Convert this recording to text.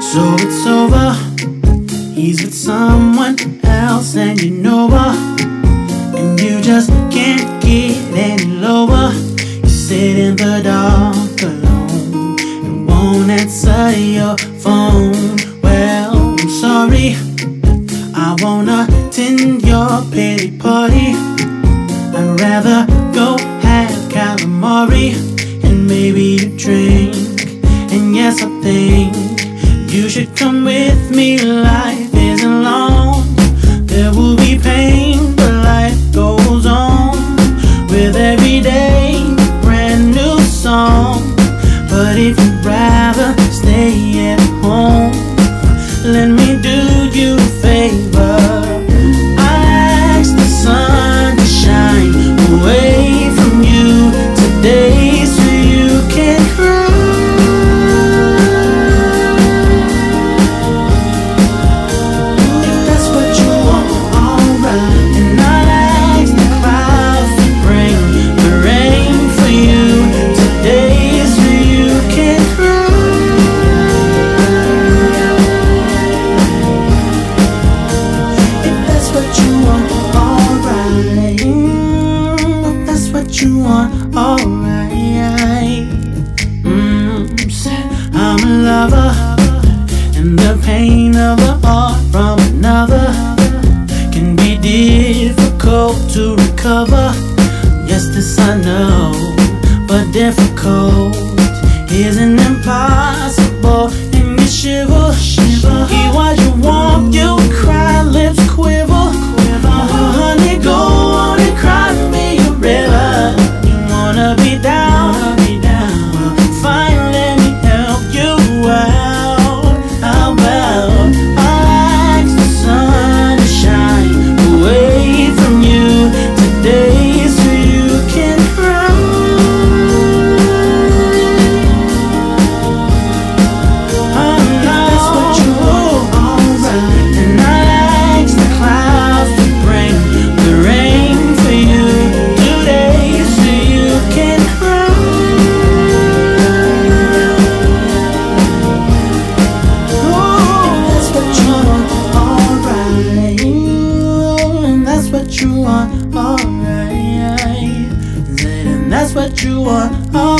So it's over, he's with someone else and you know her, and you just can't get any lower. You sit in the dark alone and won't answer your phone. Well, I'm sorry, I won't attend your pity party. I'd rather go have calamari and maybe a drink. And yes, I think you should come with me. Life isn't long, there will be pain, but life goes on with every day a brand new song. But if you'd rather stay at home, let me do you a favor. I ask the sun to shine away from you today so you can cry. You want, alright. I'm a lover, and the pain of a heart from another can be difficult to recover. Yes, this I know, but difficult isn't impossible. And you shiver, he watch you walk, you cry, lips quiver. Honey, go on and cry me a river. Be down, fine, let me help you out. How about I ask the sun to shine away from you today so you can cry. That's what you want, alright. And I ask the clouds to bring the rain for you today so you can cry. Oh, that's what you want, alright. And that's what you want, alright. And that's what you want, alright.